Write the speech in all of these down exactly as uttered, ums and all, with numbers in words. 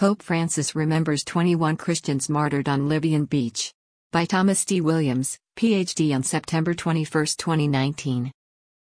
Pope Francis remembers twenty-one Christians martyred on Libyan beach. By Thomas D. Williams, P H D on September twenty-first, twenty nineteen.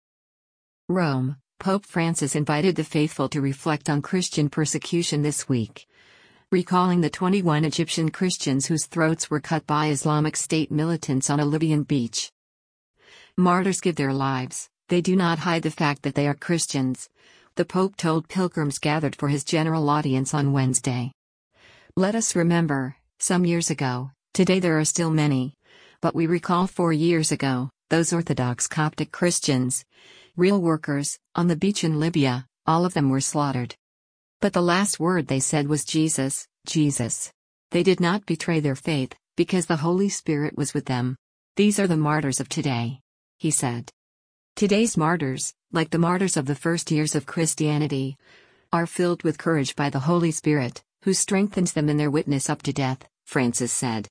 Rome, Pope Francis invited the faithful to reflect on Christian persecution this week. Recalling the twenty-one Egyptian Christians whose throats were cut by Islamic State militants on a Libyan beach. Martyrs give their lives, they do not hide the fact that they are Christians, the Pope told pilgrims gathered for his general audience on Wednesday. Let us remember, some years ago, today there are still many, but we recall four years ago, those Orthodox Coptic Christians, real workers, on the beach in Libya, all of them were slaughtered. But the last word they said was Jesus, Jesus. They did not betray their faith, because the Holy Spirit was with them. These are the martyrs of today, he said. Today's martyrs, like the martyrs of the first years of Christianity, are filled with courage by the Holy Spirit, who strengthens them in their witness up to death, Francis said.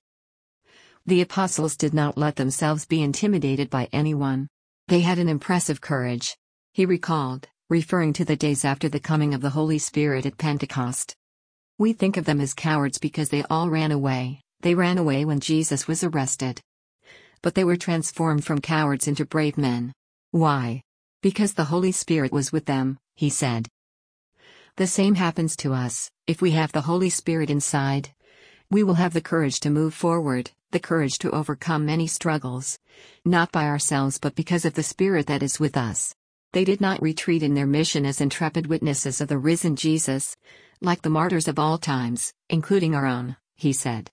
The apostles did not let themselves be intimidated by anyone. They had an impressive courage, he recalled, referring to the days after the coming of the Holy Spirit at Pentecost. We think of them as cowards because they all ran away, they ran away when Jesus was arrested. But they were transformed from cowards into brave men. Why? Because the Holy Spirit was with them, he said. The same happens to us, if we have the Holy Spirit inside. We will have the courage to move forward, the courage to overcome many struggles, not by ourselves but because of the Spirit that is with us. They did not retreat in their mission as intrepid witnesses of the risen Jesus, like the martyrs of all times, including our own, he said.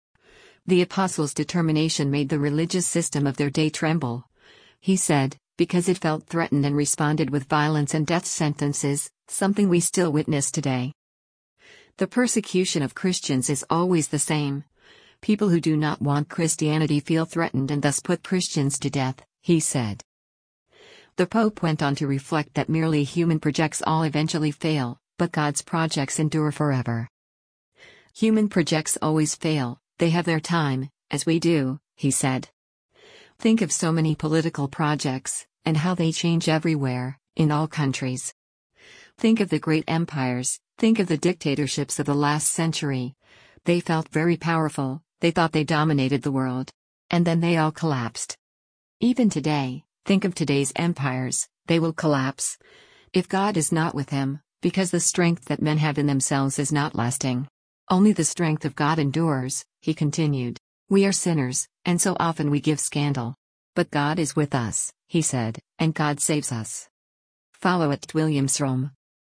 The apostles' determination made the religious system of their day tremble, he said, because it felt threatened and responded with violence and death sentences, something we still witness today. The persecution of Christians is always the same. People who do not want Christianity feel threatened and thus put Christians to death, he said. The Pope went on to reflect that merely human projects all eventually fail, but God's projects endure forever. Human projects always fail, they have their time, as we do, he said. Think of so many political projects, and how they change everywhere, in all countries. Think of the great empires, think of the dictatorships of the last century. They felt very powerful, they thought they dominated the world. And then they all collapsed. Even today, think of today's empires, they will collapse. If God is not with them, because the strength that men have in themselves is not lasting. Only the strength of God endures, he continued. We are sinners, and so often we give scandal. But God is with us, he said, and God saves us. Follow at Williams Rome.